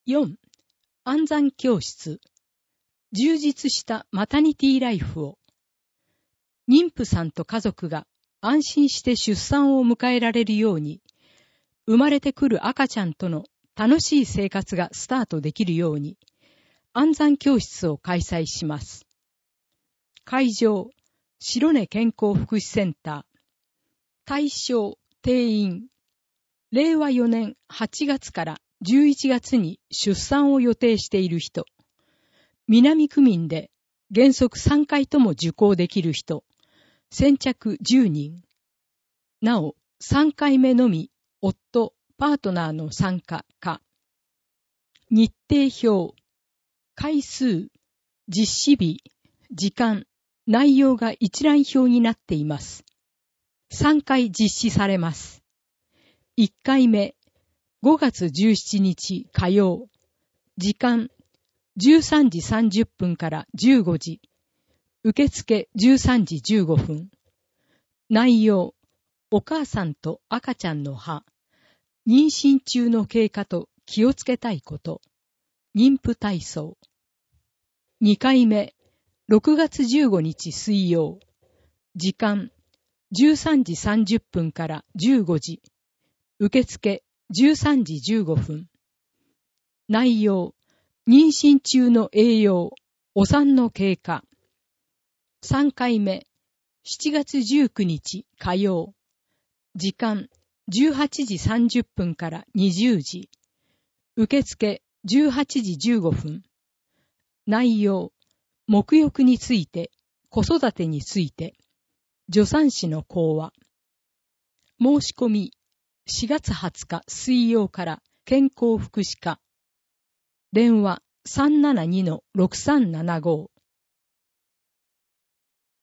4. 安産教室。充実したマタニティライフを。妊婦さんと家族が安心して出産を迎えられるように、生まれてくる赤ちゃんとの楽しい生活がスタートできるように、安産教室を開催します。会場、白根健康福祉センター。対象、定員。令和4年8月から11月に出産を予定している人。南区民で原則3回とも受講できる人。先着10人。なお、3回目のみ、夫、パートナーの参加か。日程表。回数、実施日、時間、内容が一覧表になっています。3回実施されます。1回目、5月17日火曜。時間、13時30分から15時。受付13時15分。内容、お母さんと赤ちゃんの歯。妊娠中の経過と気をつけたいこと。妊婦体操。2回目、6月15日水曜。時間、13時30分から15時。受付13時15分。内容、妊娠中の栄養、お産の経過。3回目、7月19日火曜。時間、18時30分から20時。受付18時15分。内容、沐浴について、子育てについて、助産師の講話。申し込み、4月20日水曜から健康福祉課。電話 372-6375